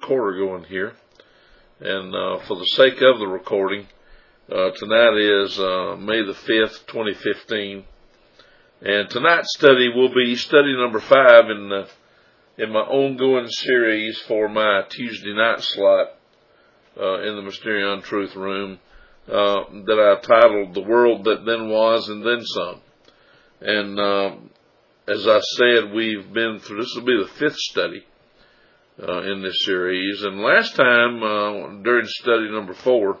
recorder going here. And for the sake of the recording, tonight is May the 5th, 2015. And tonight's study will be study number 5 in my ongoing series for my Tuesday night slot in the Mysterion Truth Room that I titled The World That Then Was and Then Some. And as I said, we've been through, this will be the 5th study in this series. And last time, during study number 4,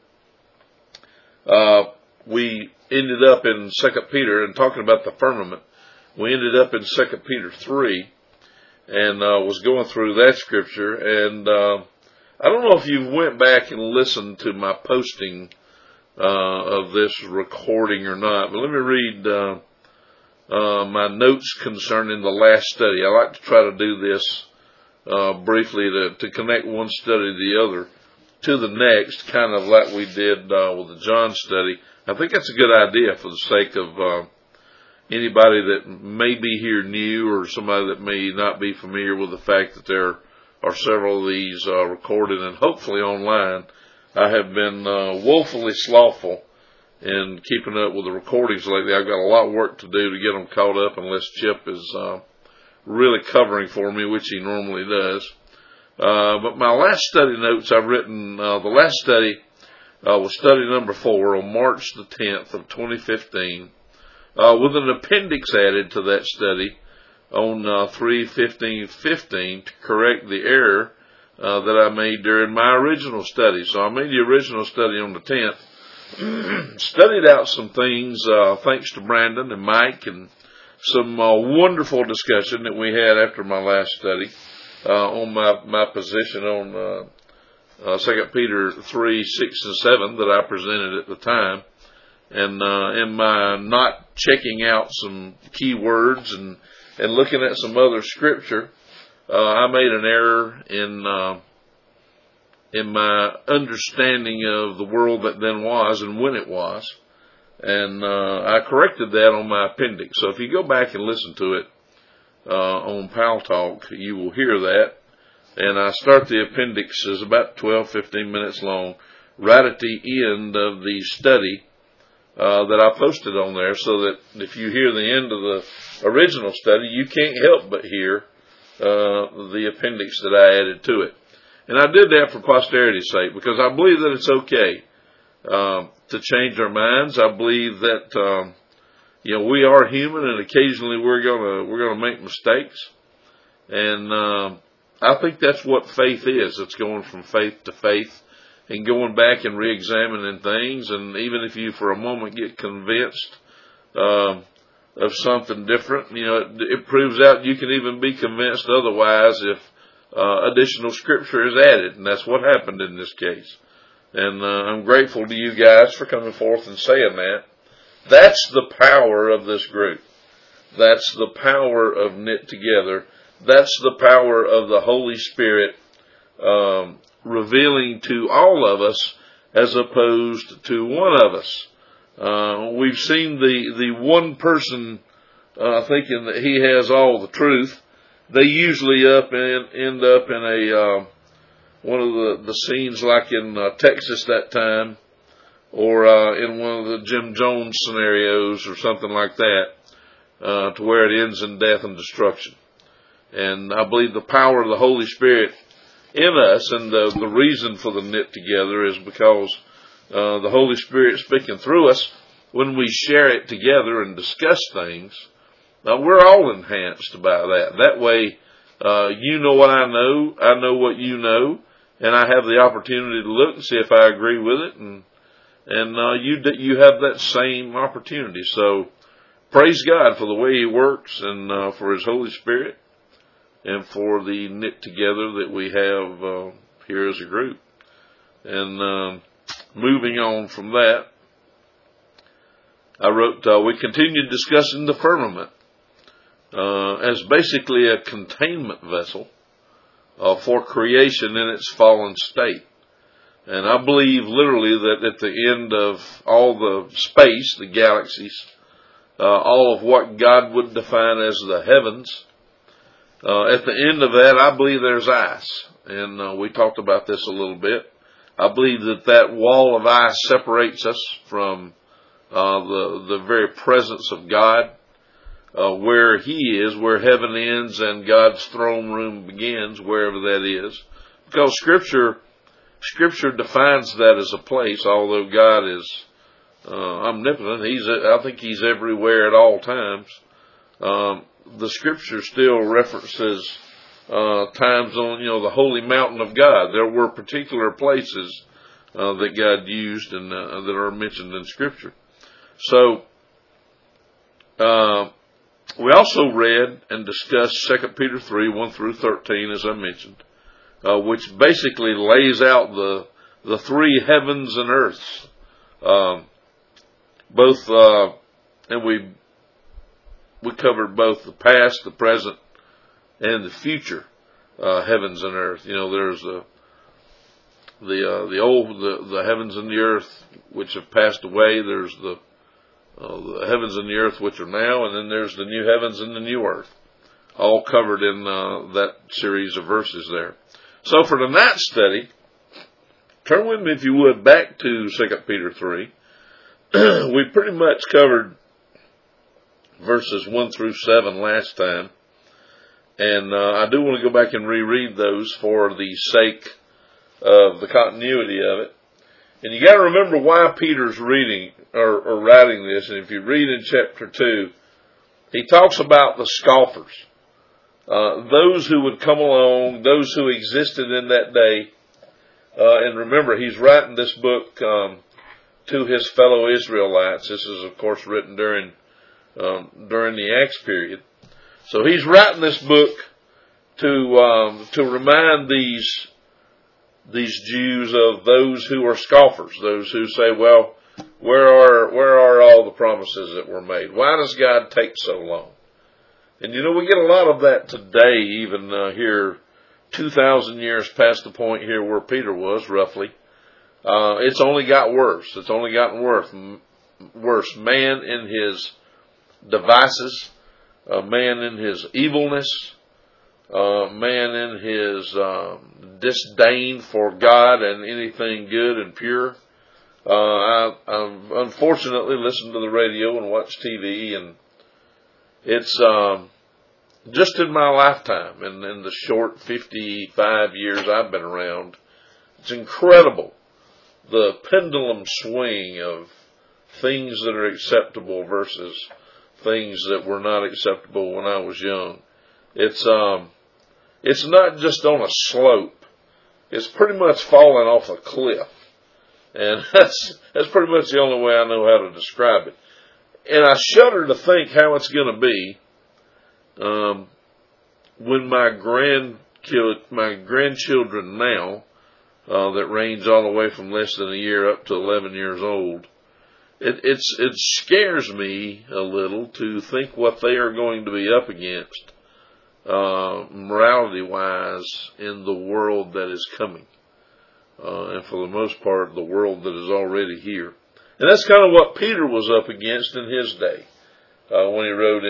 we ended up in 2 Peter, and talking about the firmament, we ended up in 2 Peter 3, and was going through that scripture. And I don't know if you went back and listened to my posting of this recording or not, but let me read my notes concerning the last study. I like to try to do this briefly to connect one study to the other to the next, kind of like we did with the John study. I think that's a good idea for the sake of anybody that may be here new or somebody that may not be familiar with the fact that there are several of these recorded and hopefully online. I have been woefully slothful in keeping up with the recordings lately. I've got a lot of work to do to get them caught up unless Chip is really covering for me, which he normally does. But my last study notes I've written, the last study was study number 4 on March the 10th of 2015, with an appendix added to that study on 3/15/15 to correct the error that I made during my original study. So I made the original study on the 10th, studied out some things thanks to Brandon and Mike, and some wonderful discussion that we had after my last study on my position on 2 Peter 3, 6, and 7 that I presented at the time. And in my not checking out some key words and looking at some other scripture, I made an error in my understanding of the world that then was and when it was. And I corrected that on my appendix. So if you go back and listen to it on Pal Talk, you will hear that. And I start the appendix as about 12-15 minutes long, right at the end of the study that I posted on there, so that if you hear the end of the original study, you can't help but hear the appendix that I added to it. And I did that for posterity's sake, because I believe that it's okay to change our minds. I believe that we are human, and occasionally we're gonna make mistakes. And I think that's what faith is. It's going from faith to faith and going back and re-examining things. And even if you for a moment get convinced of something different, it proves out you can even be convinced otherwise if additional scripture is added. And that's what happened in this case. And I'm grateful to you guys for coming forth and saying that. That's the power of this group. That's the power of Knit Together. That's the power of the Holy Spirit revealing to all of us as opposed to one of us. We've seen the one person thinking that he has all the truth. They usually end up in a one of the scenes like in Texas that time, or in one of the Jim Jones scenarios or something like that, to where it ends in death and destruction. And I believe the power of the Holy Spirit in us, and the reason for the Knit Together is because the Holy Spirit speaking through us, when we share it together and discuss things, we're all enhanced by that. That way, you know what I know what you know, and I have the opportunity to look and see if I agree with it, and you have that same opportunity. So praise God for the way He works, and for His Holy Spirit, and for the knit together that we have here as a group. And moving on from that, I wrote, we continued discussing the firmament as basically a containment vessel for creation in its fallen state. And I believe literally that at the end of all the space, the galaxies, all of what God would define as the heavens, at the end of that, I believe there's ice. and we talked about this a little bit. I believe that wall of ice separates us from the very presence of God, where He is, where heaven ends and God's throne room begins, wherever that is. Because Scripture defines that as a place, although God is omnipotent. I think He's everywhere at all times. The Scripture still references times on, the holy mountain of God. There were particular places that God used and that are mentioned in Scripture. So, we also read and discussed 2 Peter 3, 1 through 13, as I mentioned, which basically lays out the three heavens and earths. And we covered both the past, the present, and the future heavens and earth. There's the heavens and the earth which have passed away. There's the heavens and the earth which are now, and then there's the new heavens and the new earth, all covered in that series of verses there. So for tonight's study, turn with me, if you would, back to 2 Peter 3. We pretty much covered verses 1 through 7 last time, and I do want to go back and reread those for the sake of the continuity of it. And you got to remember why Peter's reading or writing this. And if you read in chapter 2, he talks about the scoffers, those who would come along, those who existed in that day. And remember, he's writing this book to his fellow Israelites. This is, of course, written during the Acts period. So he's writing this book to remind these Jews of those who are scoffers, those who say, well, where are all the promises that were made? Why does God take so long? And we get a lot of that today, even here 2,000 years past the point here where Peter was, roughly. It's only got worse. It's only gotten worse. Man in his devices, man in his evilness, man in his disdain for God and anything good and pure. I've unfortunately listened to the radio and watched TV, and it's just in my lifetime, and in the short 55 years I've been around, it's incredible the pendulum swing of things that are acceptable versus things that were not acceptable when I was young. It's not just on a slope. It's pretty much falling off a cliff. And that's pretty much the only way I know how to describe it. And I shudder to think how it's going to be when my grandchildren now, that range all the way from less than a year up to 11 years old, it scares me a little to think what they are going to be up against, morality-wise, in the world that is coming. And for the most part, the world that is already here. And that's kind of what Peter was up against in his day, when he wrote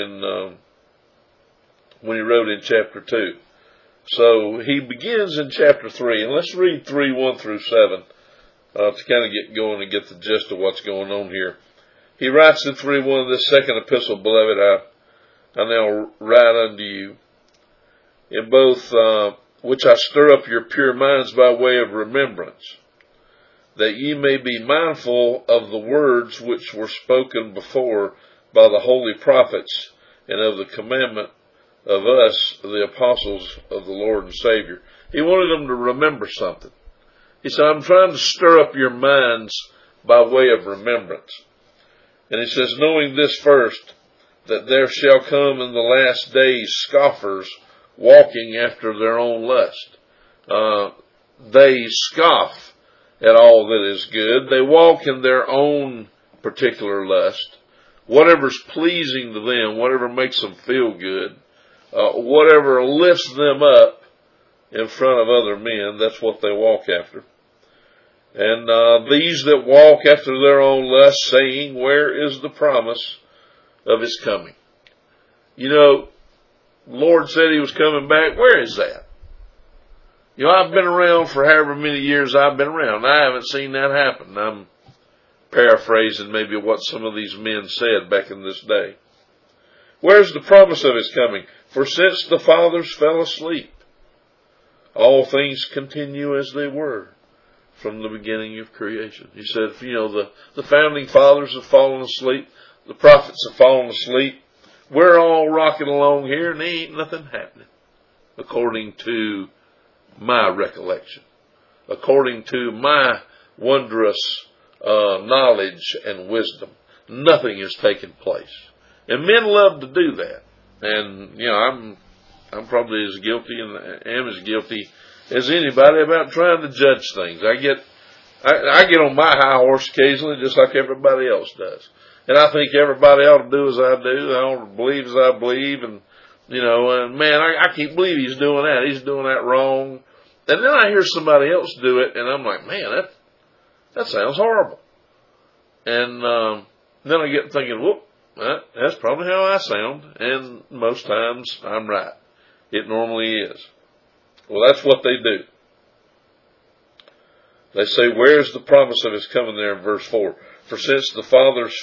in chapter 2. So he begins in chapter 3, and let's read 3, 1 through 7, to kind of get going and get the gist of what's going on here. He writes in 3:1, this second epistle, beloved, I now write unto you, in both which I stir up your pure minds by way of remembrance, that ye may be mindful of the words which were spoken before by the holy prophets, and of the commandment of us, the apostles of the Lord and Savior. He wanted them to remember something. He said, I'm trying to stir up your minds by way of remembrance. And he says, knowing this first, that there shall come in the last days scoffers, walking after their own lust. They scoff at all that is good. They walk in their own particular lust. Whatever's pleasing to them, whatever makes them feel good, whatever lifts them up in front of other men, that's what they walk after. And these that walk after their own lust, saying, where is the promise of his coming? The Lord said he was coming back. Where is that? You know, I've been around for however many years I've been around. I haven't seen that happen. I'm paraphrasing maybe what some of these men said back in this day. Where's the promise of his coming? For since the fathers fell asleep, all things continue as they were from the beginning of creation. He said, the founding fathers have fallen asleep. The prophets have fallen asleep. We're all rocking along here and there ain't nothing happening. According to my recollection. According to my wondrous knowledge and wisdom. Nothing has taken place. And men love to do that. And, I'm probably as guilty and am as guilty as anybody about trying to judge things. I get on my high horse occasionally just like everybody else does. And I think everybody ought to do as I do. I ought to believe as I believe. And, and man, I can't believe he's doing that. He's doing that wrong. And then I hear somebody else do it and I'm like, man, that sounds horrible. And, then I get thinking, whoop, that's probably how I sound. And most times I'm right. It normally is. Well, that's what they do. They say, where's the promise of his coming there in verse 4? For since the fathers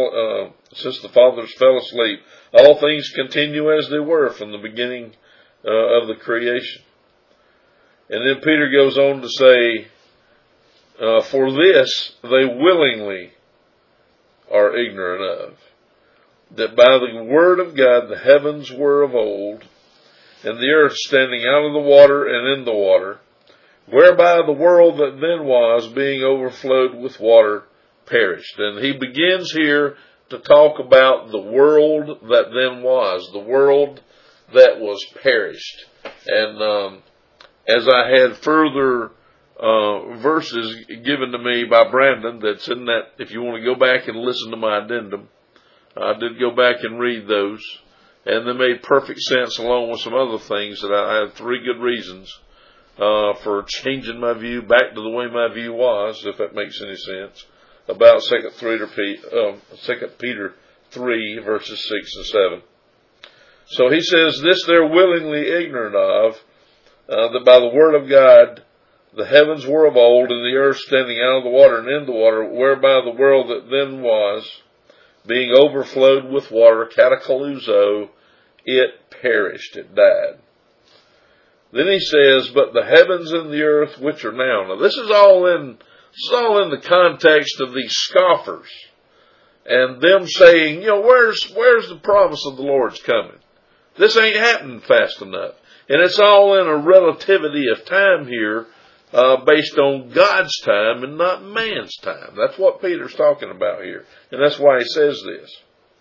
fell asleep, all things continue as they were from the beginning of the creation. And then Peter goes on to say, for this they willingly are ignorant of, that by the word of God the heavens were of old, and the earth standing out of the water and in the water, whereby the world that then was, being overflowed with water, perished. And he begins here to talk about the world that then was, the world that was perished. And as I had further verses given to me by Brandon, that's in that, if you want to go back and listen to my addendum, I did go back and read those, and they made perfect sense along with some other things that I had 3 good reasons for changing my view back to the way my view was, if that makes any sense, about 2 Peter 3, verses 6 and 7. So he says, this they're willingly ignorant of, that by the word of God the heavens were of old, and the earth standing out of the water and in the water, whereby the world that then was, being overflowed with water, katakaleuzo, it perished, it died. Then he says, but the heavens and the earth which are now. Now this is all in the context of these scoffers and them saying, where's the promise of the Lord's coming? This ain't happening fast enough. And it's all in a relativity of time here, based on God's time and not man's time. That's what Peter's talking about here. And that's why he says this.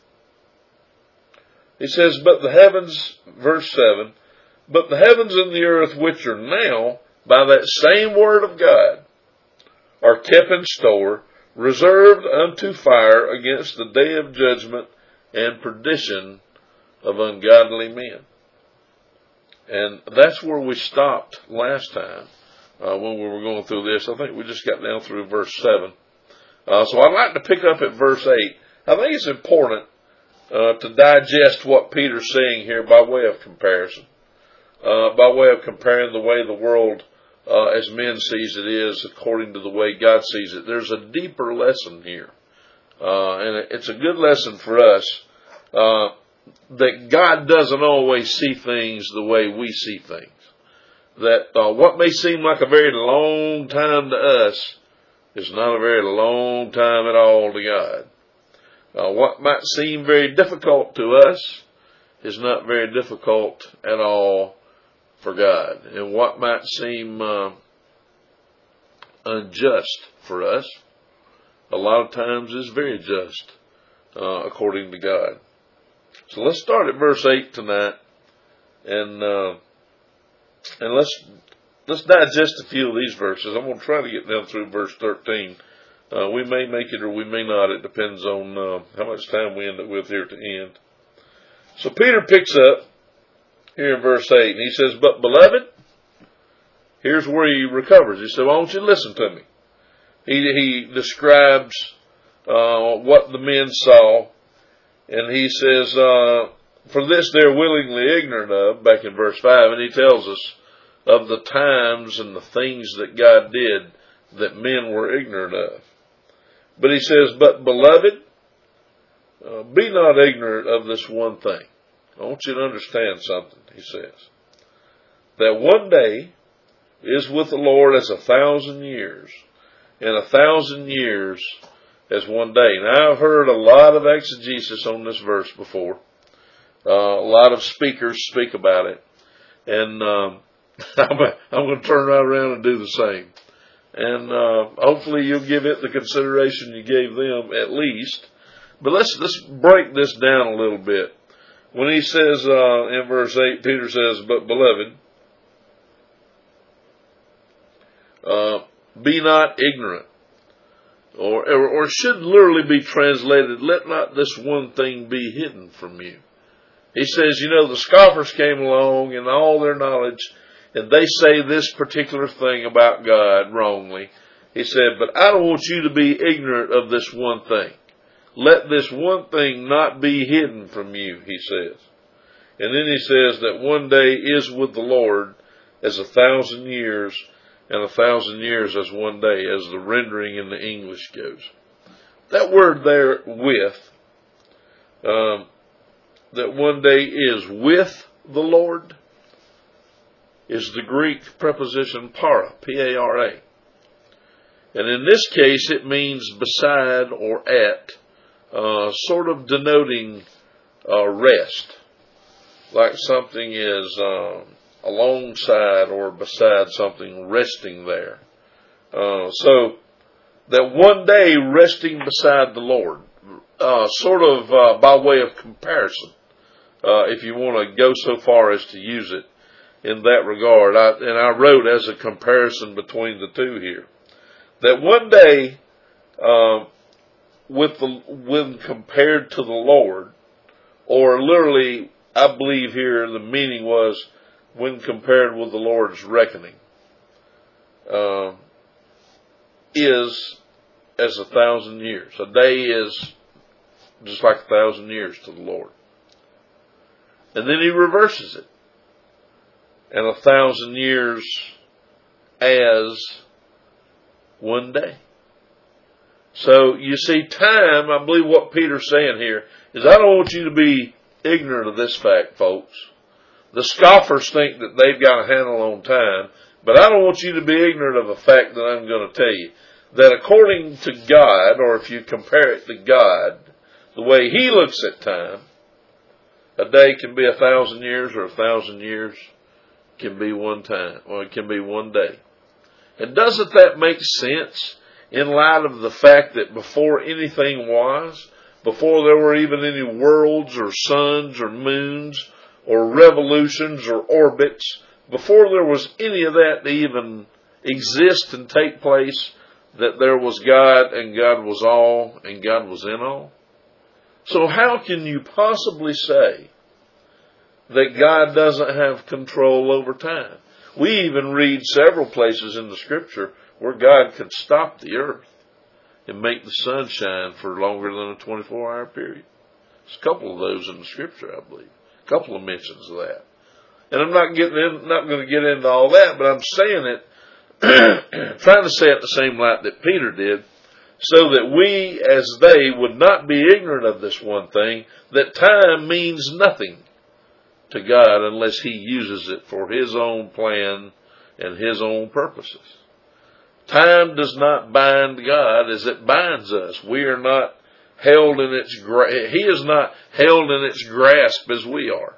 He says, but the heavens, verse 7, but the heavens and the earth which are now, by that same word of God, are kept in store, reserved unto fire against the day of judgment and perdition of ungodly men. And that's where we stopped last time when we were going through this. I think we just got down through verse 7. So I'd like to pick up at verse 8. I think it's important to digest what Peter's saying here by way of comparison. By way of comparing the way the world as men sees it is according to the way God sees it. There's a deeper lesson here. And it's a good lesson for us that God doesn't always see things the way we see things. That what may seem like a very long time to us is not a very long time at all to God. What might seem very difficult to us is not very difficult at all for God. And what might seem unjust for us, a lot of times is very just according to God. So let's start at verse 8 tonight, and let's digest a few of these verses. I'm going to try to get down through verse 13. We may make it or we may not. It depends on how much time we end up with here to end. So Peter picks up here in verse 8, and he says, but beloved, here's where he recovers. He said, well, I want you to listen to me. He describes what the men saw, and he says, for this they're willingly ignorant of, back in verse 5, and he tells us of the times and the things that God did that men were ignorant of. But he says, but beloved, be not ignorant of this one thing. I want you to understand something, he says. That one day is with the Lord as 1,000 years, and 1,000 years as one day. Now, I've heard a lot of exegesis on this verse before. A lot of speakers speak about it. And I'm going to turn right around and do the same. And hopefully you'll give it the consideration you gave them at least. But let's break this down a little bit. When he says in verse 8, Peter says, but beloved, be not ignorant. Or should literally be translated, let not this one thing be hidden from you. He says, the scoffers came along in all their knowledge, and they say this particular thing about God wrongly. He said, but I don't want you to be ignorant of this one thing. Let this one thing not be hidden from you, he says. And then he says that one day is with the Lord as 1,000 years, and 1,000 years as one day, as the rendering in the English goes. That word there, with, that one day is with the Lord, is the Greek preposition para, P-A-R-A. And in this case, it means beside or at, sort of denoting rest, like something is alongside or beside something, resting there. So that one day resting beside the Lord, sort of by way of comparison, if you want to go so far as to use it in that regard. I wrote as a comparison between the two here, that one day, when compared to the Lord, or literally, I believe here the meaning was when compared with the Lord's reckoning, is as 1,000 years. A day is just like 1,000 years to the Lord. And then he reverses it. And 1,000 years as one day. So you see, time, I believe what Peter's saying here is, I don't want you to be ignorant of this fact, folks. The scoffers think that they've got a handle on time, but I don't want you to be ignorant of a fact that I'm going to tell you. That according to God, or if you compare it to God, the way he looks at time, a day can be 1,000 years, or 1,000 years can be one time, or it can be one day. And doesn't that make sense in light of the fact that before anything was, before there were even any worlds or suns or moons or revolutions or orbits, before there was any of that to even exist and take place, that there was God, and God was all, and God was in all? So how can you possibly say that God doesn't have control over time? We even read several places in the Scripture where God could stop the earth and make the sun shine for longer than a 24-hour period. There's a couple of those in the Scripture, I believe. A couple of mentions of that. And I'm not going to get into all that, but I'm saying it, trying to say it the same light that Peter did, so that we, as they, would not be ignorant of this one thing, that time means nothing to God unless he uses it for his own plan and his own purposes. Time does not bind God as it binds us. We are not held in its he is not held in its grasp as we are.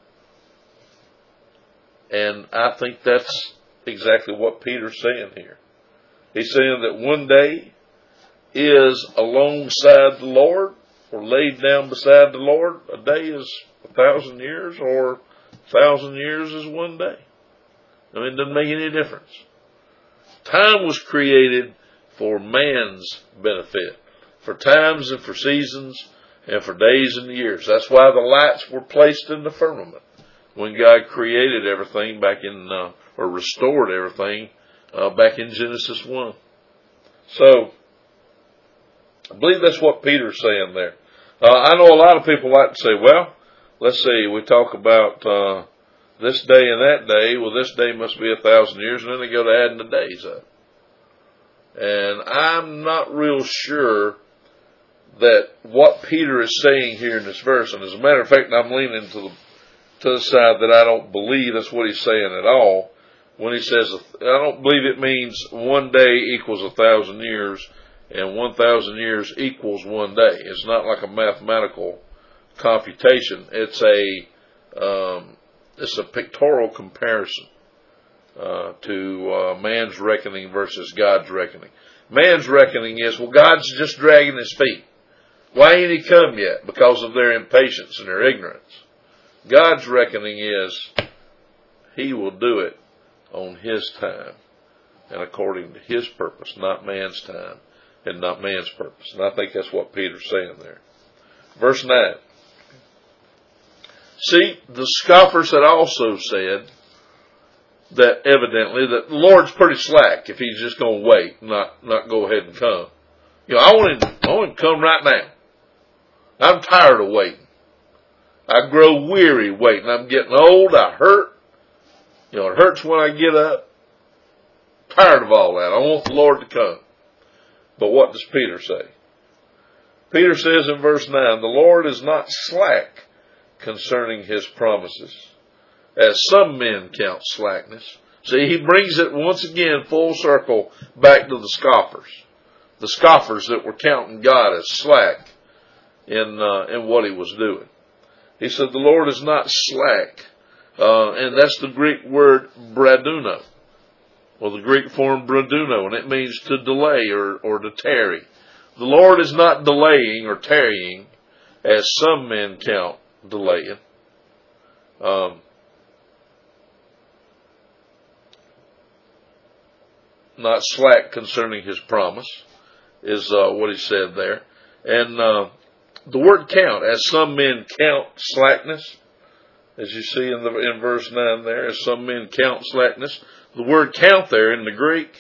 And I think that's exactly what Peter's saying here. He's saying that one day is alongside the Lord, or laid down beside the Lord. A day is 1,000 years, or 1,000 years is one day. I mean, it doesn't make any difference. Time was created for man's benefit, for times and for seasons and for days and years. That's why the lights were placed in the firmament when God created everything back in, or restored everything back in Genesis 1. So, I believe that's what Peter's saying there. I know a lot of people like to say, well, let's see, we talk about this day and that day, well, this day must be 1,000 years, and then they go to adding the days up. And I'm not real sure that what Peter is saying here in this verse, and as a matter of fact, I'm leaning to the side that I don't believe that's what he's saying at all. When he says, I don't believe it means one day equals 1,000 years, and 1,000 years equals one day. It's not like a mathematical computation. It's a pictorial comparison to man's reckoning versus God's reckoning. Man's reckoning is, well, God's just dragging his feet. Why ain't he come yet? Because of their impatience and their ignorance. God's reckoning is, he will do it on his time and according to his purpose, not man's time and not man's purpose. And I think that's what Peter's saying there. Verse 9. See, the scoffers had also said that evidently that the Lord's pretty slack if he's just going to wait, not go ahead and come. You know, I want him to come right now. I'm tired of waiting. I grow weary waiting. I'm getting old. I hurt. You know, it hurts when I get up. Tired of all that. I want the Lord to come. But what does Peter say? Peter says in verse 9, the Lord is not slack concerning his promises, as some men count slackness. See, he brings it once again full circle back to the scoffers. The scoffers that were counting God as slack in what he was doing. He said the Lord is not slack, and that's the Greek word braduno, or the Greek form braduno, and it means to delay or to tarry. The Lord is not delaying or tarrying, as some men count delaying. Not slack concerning his promise is what he said there. And the word count, as some men count slackness, as you see in verse 9 there, as some men count slackness, the word count there in the Greek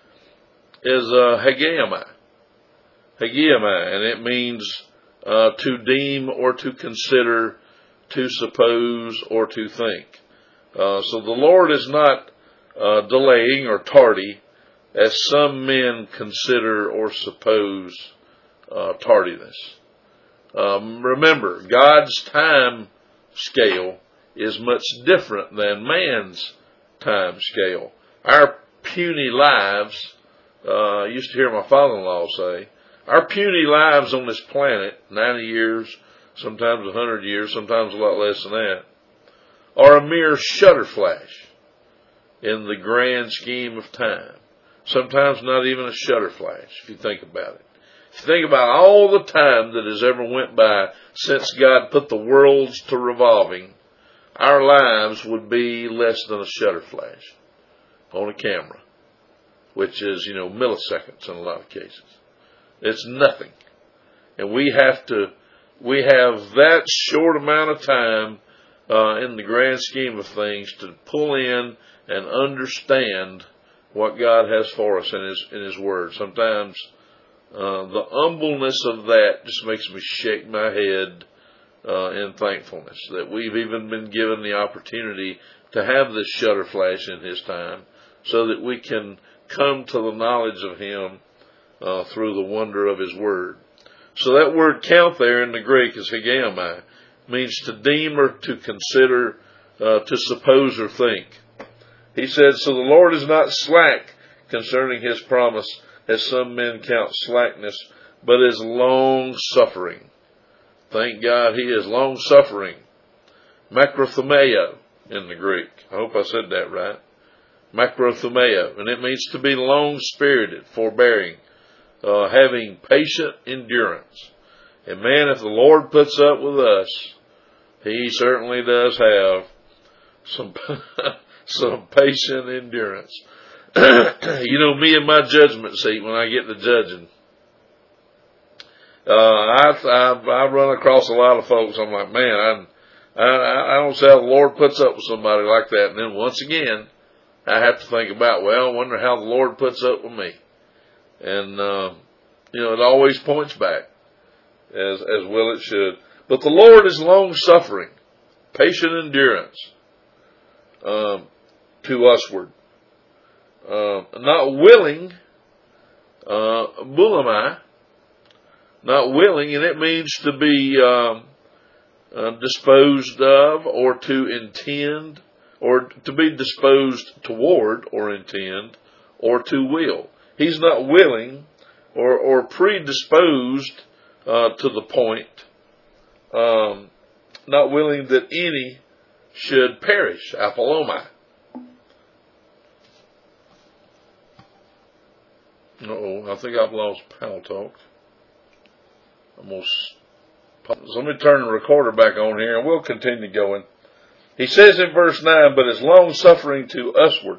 is hagiamai. Hagiamai, and it means to deem or to consider, to suppose or to think. So the Lord is not delaying or tardy, as some men consider or suppose tardiness. Remember, God's time scale is much different than man's time scale. Our puny lives, I used to hear my father-in-law say, our puny lives on this planet, 90 years, sometimes 100 years, sometimes a lot less than that, are a mere shutter flash in the grand scheme of time. Sometimes not even a shutter flash, if you think about it. If you think about all the time that has ever went by since God put the worlds to revolving, our lives would be less than a shutter flash on a camera, which is, milliseconds in a lot of cases. It's nothing. And we have that short amount of time in the grand scheme of things to pull in and understand what God has for us in His Word. Sometimes the humbleness of that just makes me shake my head in thankfulness that we've even been given the opportunity to have this shutter flash in His time so that we can come to the knowledge of Him through the wonder of His Word. So that word count there in the Greek is hagiamai, means to deem or to consider, to suppose or think. He said, so the Lord is not slack concerning His promise, as some men count slackness, but is long-suffering. Thank God He is long-suffering. Makrothumeo in the Greek. I hope I said that right. Makrothumeo. And it means to be long-spirited, forbearing, having patient endurance. And man, if the Lord puts up with us, He certainly does have some patient endurance. Me and my judgment seat, when I get to judging, I run across a lot of folks. I'm like, man, I don't see how the Lord puts up with somebody like that. And then once again, I have to think about, well, I wonder how the Lord puts up with me. And, it always points back, as well it should. But the Lord is long-suffering, patient endurance. to usward. Not willing, bulimai, not willing, and it means to be disposed of, or to intend, or to be disposed toward, or intend, or to will. He's not willing or predisposed to the point, not willing that any should perish, apolomai. I think I've lost Paltalk. So let me turn the recorder back on here and we'll continue going. He says in verse 9, but is long suffering to usward,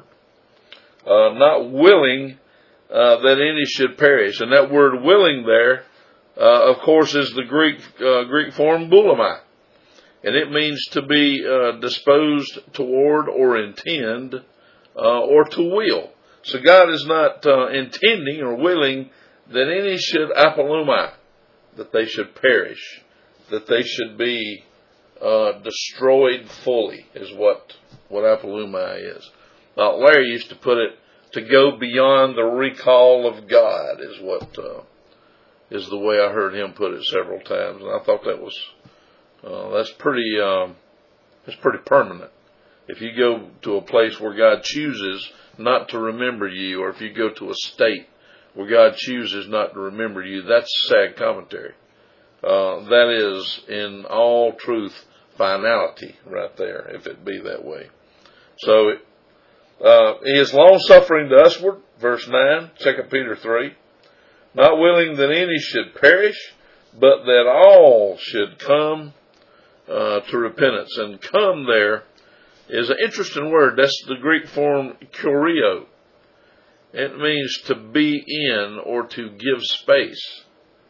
not willing that any should perish. And that word willing there, of course, is the Greek form bulimai. And it means to be disposed toward, or intend, or to will. So God is not intending or willing that any should apolomai, that they should perish, that they should be destroyed fully, is what apolomai is. Larry used to put it, to go beyond the recall of God, is what is the way I heard him put it several times, and I thought that was that's pretty permanent. If you go to a place where God chooses not to remember you, or if you go to a state where God chooses not to remember you, that's sad commentary. That is, in all truth, finality right there, if it be that way. So, he is long suffering to usward, verse 9, 2 Peter 3, not willing that any should perish, but that all should come to repentance. And come there is an interesting word. That's the Greek form kurio. It means to be in, or to give space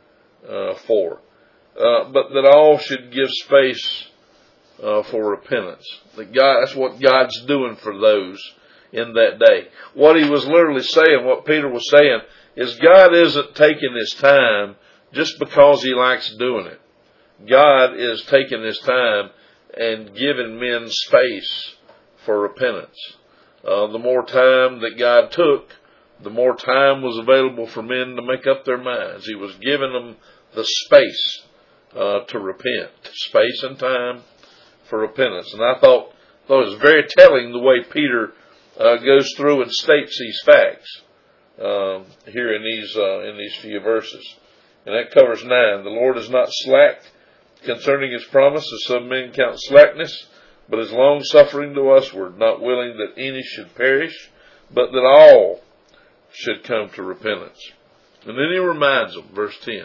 for. But that all should give space for repentance. That's what God's doing for those in that day. What he was literally saying, what Peter was saying, is God isn't taking his time just because he likes doing it. God is taking his time and giving men space for repentance. The more time that God took, the more time was available for men to make up their minds. He was giving them the space to repent, space and time for repentance. And I thought it was very telling the way Peter goes through and states these facts here in these few verses. And that covers 9. The Lord is not slack concerning his promise, as some men count slackness, but is long suffering to usward, not willing that any should perish, but that all should come to repentance. And then he reminds them, verse 10.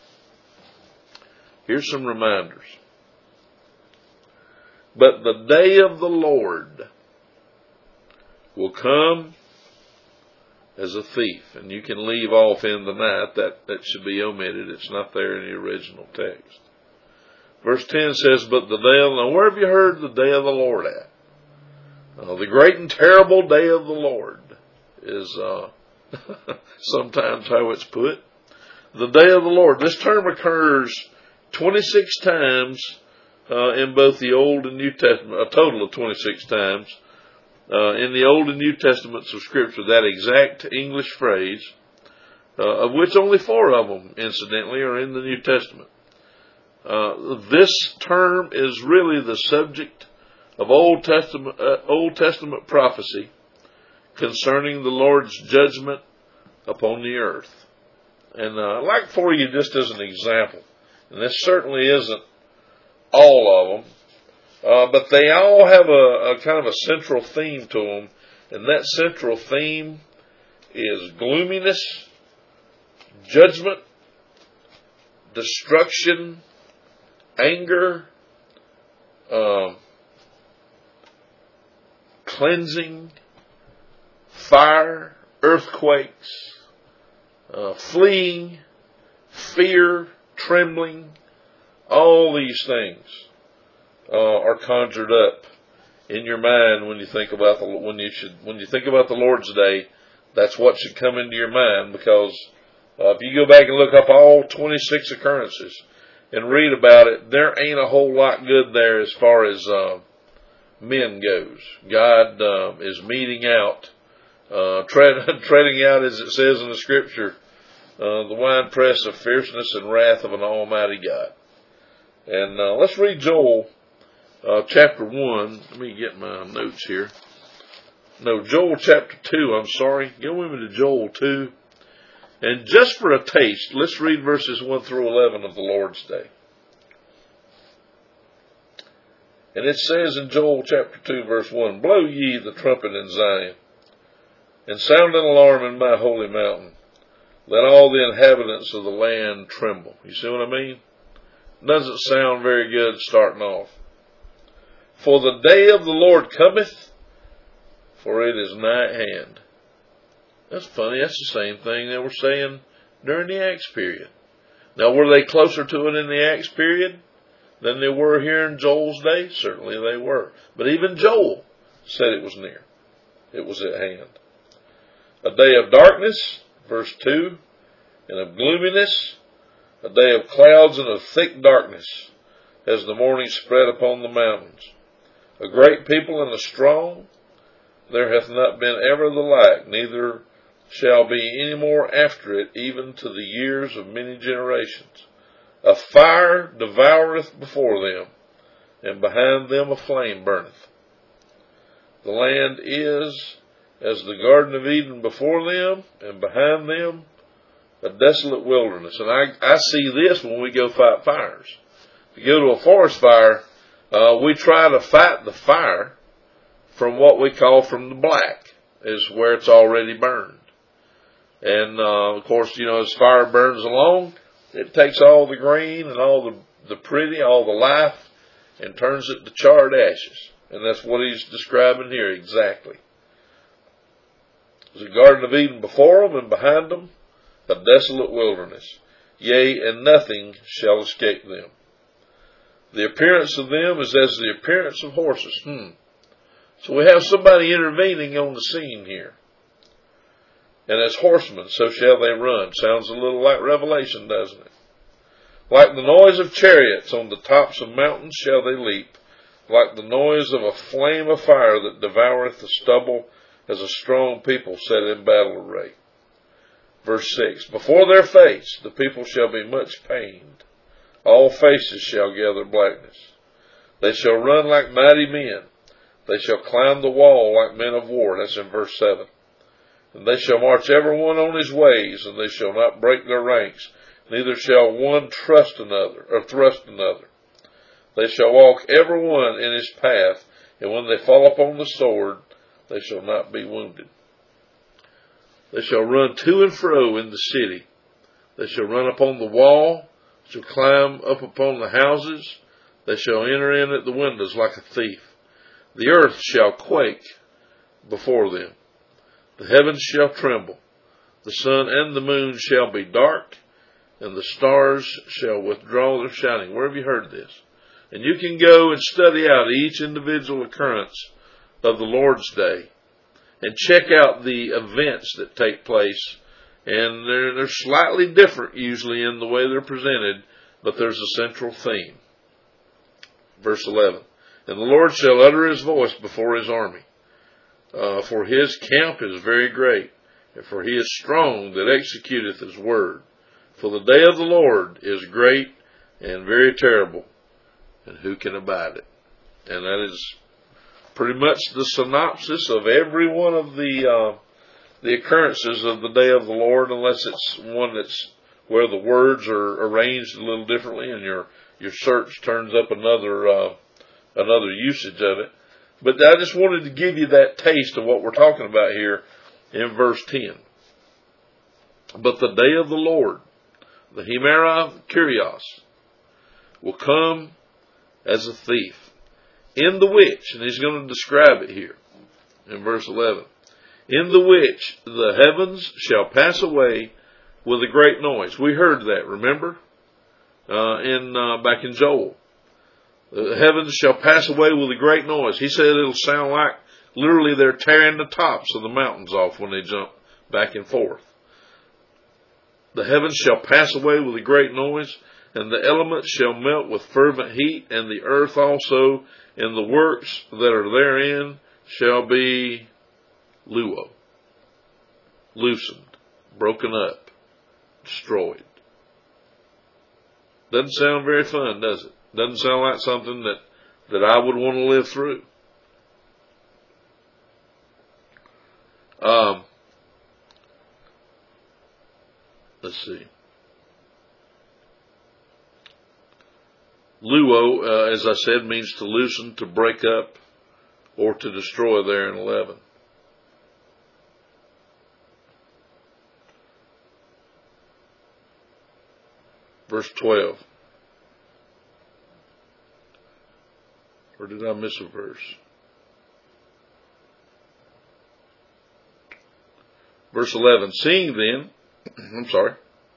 Here's some reminders. But the day of the Lord will come as a thief. And you can leave off in the night. That should be omitted. It's not there in the original text. Verse 10 says, but the day of the Lord. Where have you heard the day of the Lord at? The great and terrible day of the Lord is sometimes how it's put. The day of the Lord. This term occurs 26 times in both the Old and New Testament, a total of 26 times. In the Old and New Testaments of Scripture, that exact English phrase, of which only 4 of them, incidentally, are in the New Testament. This term is really the subject of Old Testament prophecy concerning the Lord's judgment upon the earth. And I'd like for you, just as an example, and this certainly isn't all of them, but they all have a kind of a central theme to them, and that central theme is gloominess, judgment, destruction, anger, cleansing, fire, earthquakes, fleeing, fear, trembling. All these things are conjured up in your mind when you think about when you think about the Lord's Day. That's what should come into your mind, because if you go back and look up all 26 occurrences and read about it, there ain't a whole lot good there as far as men goes. God is meeting out, treading out, as it says in the Scripture, the winepress of fierceness and wrath of an almighty God. And let's read Joel chapter 1. Let me get my notes here. No, Joel chapter 2, I'm sorry. Go with me to Joel 2. And just for a taste, let's read verses 1 through 11 of the Lord's Day. And it says in Joel chapter 2, verse 1, Blow ye the trumpet in Zion, and sound an alarm in my holy mountain. Let all the inhabitants of the land tremble. You see what I mean? Doesn't sound very good starting off. For the day of the Lord cometh, for it is nigh at hand. That's funny. That's the same thing they were saying during the Acts period. Now, were they closer to it in the Acts period than they were here in Joel's day? Certainly they were. But even Joel said it was near. It was at hand. A day of darkness, verse 2, and of gloominess, a day of clouds and of thick darkness, as the morning spread upon the mountains. A great people and a strong, there hath not been ever the like, neither shall be any more after it, even to the years of many generations. A fire devoureth before them, and behind them a flame burneth. The land is as the Garden of Eden before them, and behind them a desolate wilderness. And I see this when we go fight fires. If you go to a forest fire, we try to fight the fire from what we call from the black, is where it's already burned. And, of course, as fire burns along, it takes all the green and all the pretty, all the life, and turns it to charred ashes. And that's what he's describing here exactly. There's a Garden of Eden before them, and behind them a desolate wilderness. Yea, and nothing shall escape them. The appearance of them is as the appearance of horses. So we have somebody intervening on the scene here. And as horsemen, so shall they run. Sounds a little like Revelation, doesn't it? Like the noise of chariots on the tops of mountains shall they leap, like the noise of a flame of fire that devoureth the stubble, as a strong people set in battle array. Verse 6, Before their face the people shall be much pained. All faces shall gather blackness. They shall run like mighty men. They shall climb the wall like men of war. That's in verse 7. And they shall march every one on his ways, and they shall not break their ranks, neither shall one thrust another. They shall walk every one in his path, and when they fall upon the sword, they shall not be wounded. They shall run to and fro in the city. They shall run upon the wall, shall climb up upon the houses. They shall enter in at the windows like a thief. The earth shall quake before them. The heavens shall tremble. The sun and the moon shall be dark, and the stars shall withdraw their shining. Where have you heard this? And you can go and study out each individual occurrence of the Lord's Day and check out the events that take place. And they're slightly different usually in the way they're presented, but there's a central theme. Verse 11, And the Lord shall utter his voice before his army. For his camp is very great, and for he is strong that executeth his word. For the day of the Lord is great and very terrible, and who can abide it? And that is pretty much the synopsis of every one of the occurrences of the day of the Lord, unless it's one that's where the words are arranged a little differently, and your search turns up another usage of it. But I just wanted to give you that taste of what we're talking about here in verse 10. But the day of the Lord, the Hemera Kyrios, will come as a thief, in the which, and he's going to describe it here in verse 11, in the which the heavens shall pass away with a great noise. We heard that, remember? Back in Joel. The heavens shall pass away with a great noise. He said it'll sound like literally they're tearing the tops of the mountains off when they jump back and forth. The heavens shall pass away with a great noise, and the elements shall melt with fervent heat, and the earth also, and the works that are therein shall be luo, loosened, broken up, destroyed. Doesn't sound very fun, does it? Doesn't sound like something that I would want to live through. Let's see. Luo, as I said, means to loosen, to break up, or to destroy there in 11. Verse 12. Or did I miss a verse? Verse 11. Seeing then, I'm sorry,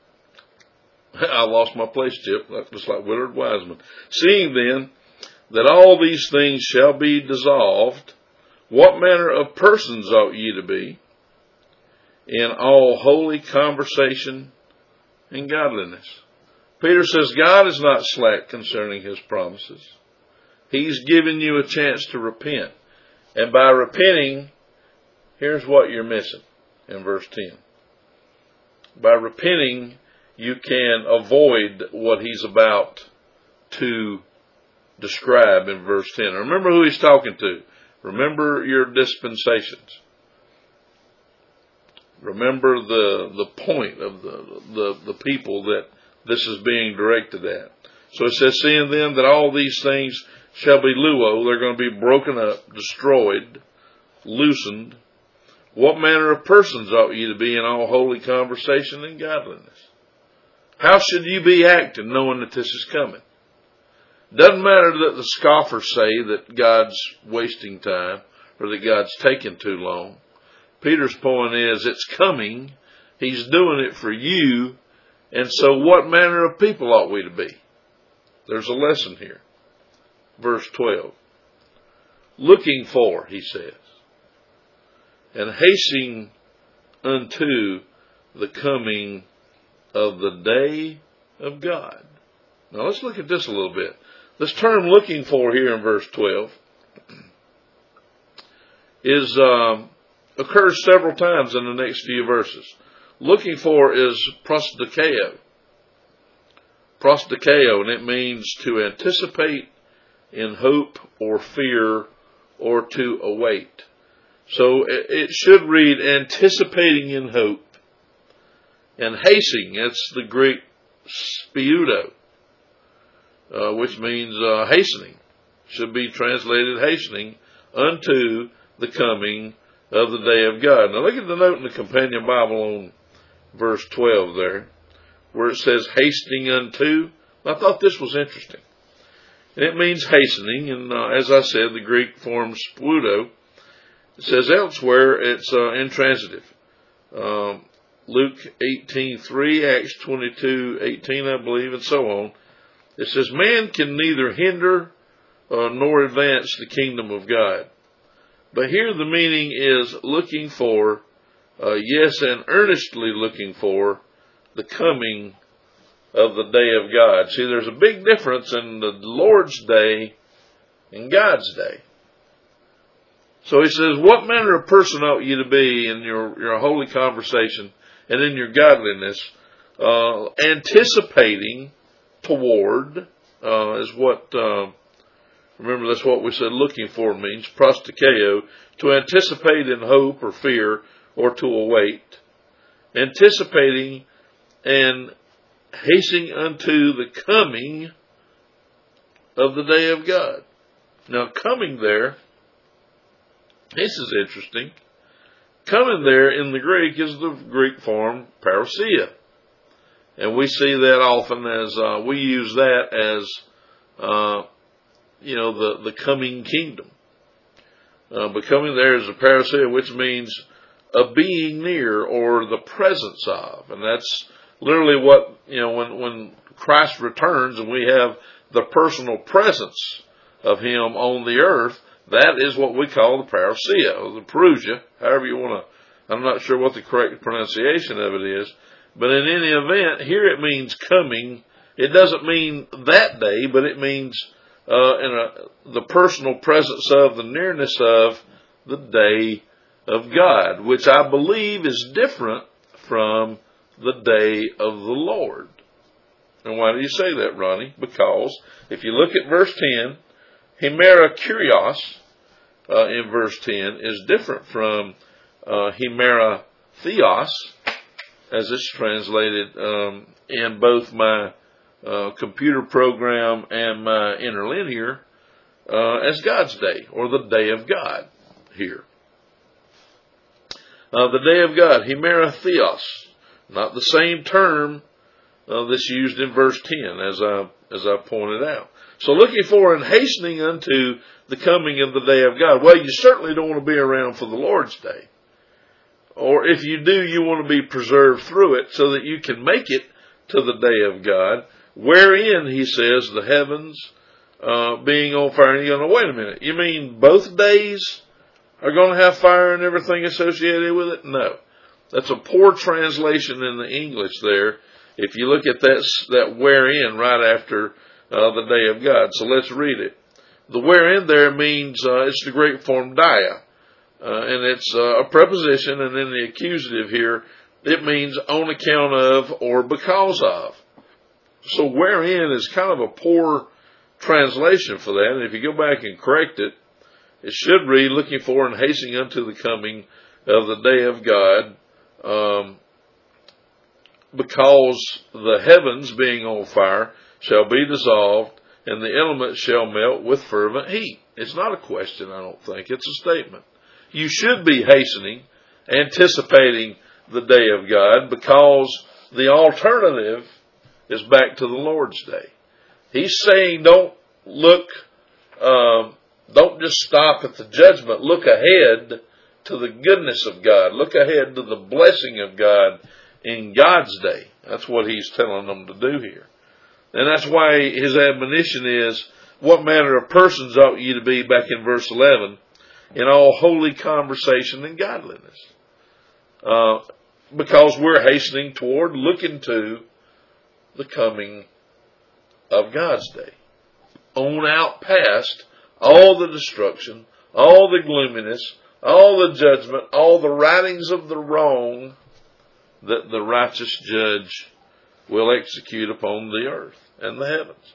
I lost my place, Chip, just like Willard Wiseman. Seeing then that all these things shall be dissolved, what manner of persons ought ye to be in all holy conversation and godliness? Peter says God is not slack concerning his promises. He's given you a chance to repent. And by repenting, here's what you're missing in verse 10. By repenting, you can avoid what he's about to describe in verse 10. Remember who he's talking to. Remember your dispensations. Remember the point of the people that this is being directed at. So it says, seeing then that all these things shall be luo, they're going to be broken up, destroyed, loosened. What manner of persons ought ye to be in all holy conversation and godliness? How should you be acting knowing that this is coming? Doesn't matter that the scoffers say that God's wasting time or that God's taking too long. Peter's point is it's coming. He's doing it for you. And so what manner of people ought we to be? There's a lesson here. Verse 12. Looking for, he says, and hastening unto the coming of the day of God. Now let's look at this a little bit. This term looking for here in verse 12 occurs several times in the next few verses. Looking for is prosdokeo. Prosdokeo, and it means to anticipate in hope or fear or to await. So it should read anticipating in hope. And hastening, it's the Greek spieudo, which means hastening. Should be translated hastening unto the coming of the day of God. Now look at the note in the Companion Bible on verse 12 there, where it says hastening unto. I thought this was interesting. And it means hastening, and as I said, the Greek form spieudo. It says elsewhere it's intransitive. Luke 18:3, Acts 22:18, I believe, and so on. It says, man can neither hinder nor advance the kingdom of God. But here the meaning is looking for, yes, and earnestly looking for the coming of the day of God. See, there's a big difference in the Lord's day and God's day. So he says, what manner of person ought you to be in your holy conversation and in your godliness, anticipating toward, is what, remember that's what we said looking for means, prosdokeo, to anticipate in hope or fear or to await. Anticipating and hastening unto the coming of the day of God. Now coming there, this is interesting. Coming there in the Greek is the Greek form parousia. And we see that often as, we use that as, the coming kingdom. But coming there is a parousia, which means a being near or the presence of. And that's literally what, when Christ returns and we have the personal presence of Him on the earth, that is what we call the parousia, or the parousia, however you want to. I'm not sure what the correct pronunciation of it is. But in any event, here it means coming It doesn't mean that day, but it means the personal presence of, the nearness of the day of God, which I believe is different from the day of the Lord. And why do you say that, Ronnie? Because if you look at verse 10, Hemera Kurios in verse 10 is different from Hemera Theos, as it's translated in both my computer program and my interlinear as God's day, or the day of God here. The day of God, Hemera Theos, not the same term that's used in verse 10, as I pointed out. So looking for and hastening unto the coming of the day of God. Well, you certainly don't want to be around for the Lord's day. Or if you do, you want to be preserved through it so that you can make it to the day of God, wherein, he says, the heavens being on fire. And you're going, wait a minute, you mean both days are going to have fire and everything associated with it? No. That's a poor translation in the English there. If you look at that wherein right after the day of God. So let's read it. The wherein there means, it's the Greek form dia. And it's a preposition, and in the accusative here, it means on account of or because of. So wherein is kind of a poor translation for that. And if you go back and correct it, it should read, looking for and hastening unto the coming of the day of God, because the heavens being on fire shall be dissolved, and the elements shall melt with fervent heat. It's not a question, I don't think. It's a statement. You should be hastening, anticipating the day of God, because the alternative is back to the Lord's day. He's saying don't just stop at the judgment. Look ahead to the goodness of God. Look ahead to the blessing of God in God's day. That's what he's telling them to do here. And that's why his admonition is, what manner of persons ought you to be, back in verse 11, in all holy conversation and godliness. Because we're hastening toward, looking to the coming of God's day. On out past all the destruction, all the gloominess, all the judgment, all the writings of the wrong that the righteous judge will execute upon the earth and the heavens.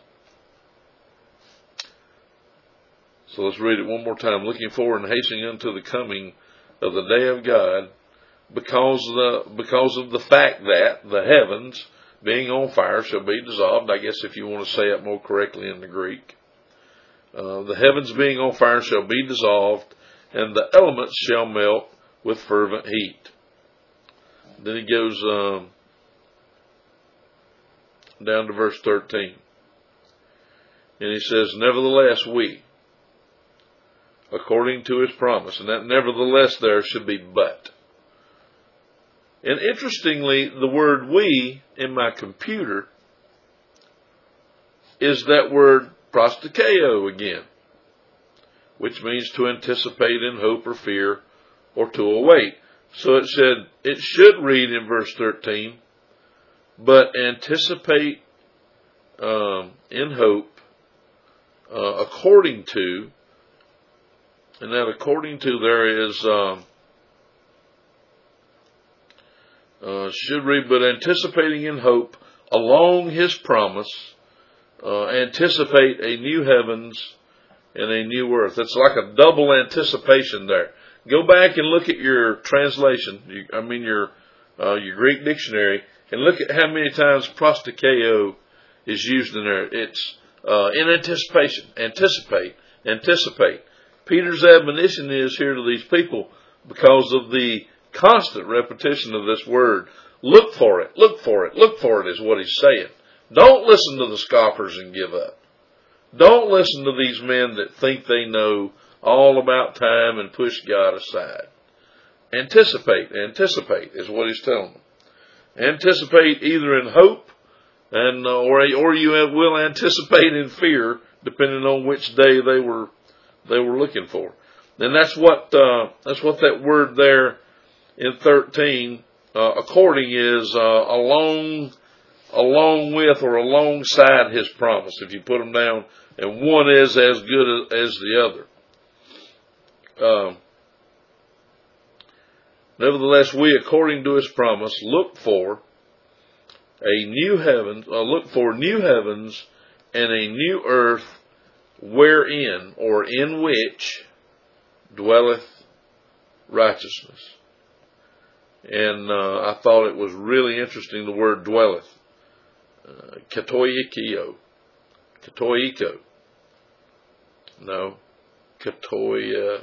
So let's read it one more time. Looking forward and hastening unto the coming of the day of God, because of the fact that the heavens, being on fire, shall be dissolved. I guess if you want to say it more correctly in the Greek. The heavens being on fire shall be dissolved, and the elements shall melt with fervent heat. Then he goes down to verse 13. And he says, nevertheless we, according to his promise. And that nevertheless there should be but. And interestingly, the word we in my computer is that word prostakeo again, which means to anticipate in hope or fear or to await. So it should read in verse 13, but anticipate in hope according to, and that according to there is, should read, but anticipating in hope along his promise, anticipate a new heavens and a new earth. It's like a double anticipation there. Go back and look at your translation, your Greek dictionary, and look at how many times prostakeo is used in there. It's in anticipation, anticipate. Peter's admonition is here to these people because of the constant repetition of this word. Look for it is what he's saying. Don't listen to the scoffers and give up. Don't listen to these men that think they know all about time and push God aside. Anticipate is what he's telling them. Anticipate either in hope or you will anticipate in fear, depending on which day they were looking for. And that's what that word there in 13 according is along along with or alongside his promise, if you put them down, and one is as good as the other. Nevertheless, we, according to his promise, look for new heavens and a new earth, wherein or in which dwelleth righteousness. And I thought it was really interesting, the word dwelleth. Katoikio. Katoiko. No. Katoikio.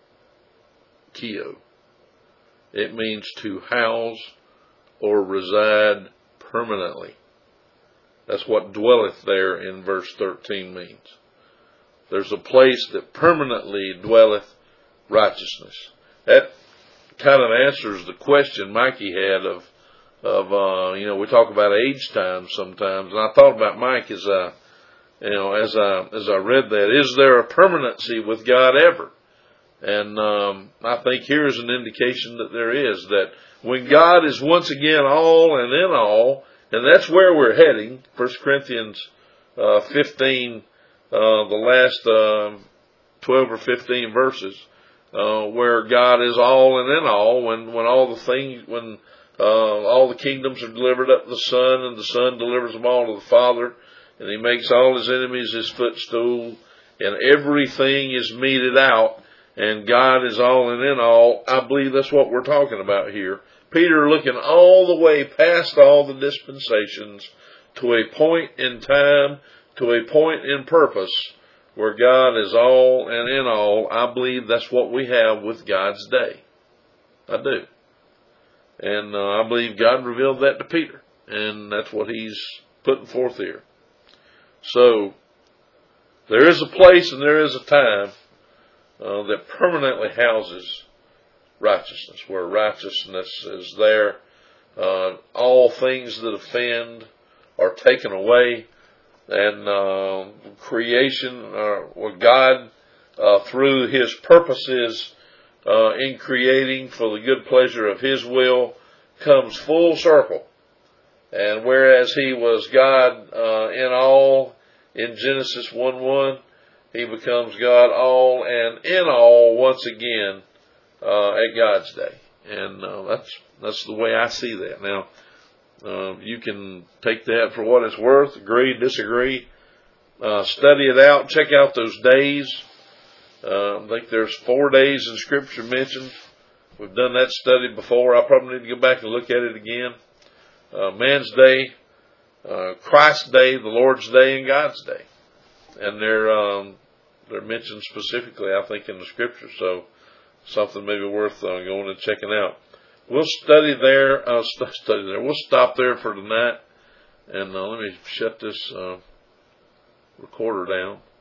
It means to house or reside permanently. That's what dwelleth there in verse 13 means. There's a place that permanently dwelleth righteousness. That kind of answers the question Mikey had of we talk about age time sometimes, and I thought about Mike as I read that. Is there a permanency with God ever? And I think here's an indication that there is, that when God is once again all and in all, and that's where we're heading, 1 Corinthians 15, the last 12 or 15 verses, where God is all and in all, when all the kingdoms are delivered up to the Son, and the Son delivers them all to the Father, and He makes all His enemies His footstool, and everything is meted out, and God is all and in all. I believe that's what we're talking about here. Peter looking all the way past all the dispensations to a point in time, to a point in purpose, where God is all and in all. I believe that's what we have with God's day. I do. And I believe God revealed that to Peter, and that's what he's putting forth here. So, there is a place and there is a time that permanently houses righteousness, where righteousness is there. All things that offend are taken away, and creation, or God, through His purposes in creating for the good pleasure of His will, comes full circle. And whereas He was God in all in Genesis 1:1, He becomes God all and in all once again at God's day. And that's the way I see that. Now, you can take that for what it's worth, agree, disagree, study it out, check out those days. I think there's 4 days in Scripture mentioned. We've done that study before. I probably need to go back and look at it again. Man's day, Christ's day, the Lord's day, and God's day. And they're mentioned specifically, I think, in the Scripture. So something maybe worth going and checking out. We'll study there. We'll stop there for tonight. And let me shut this recorder down.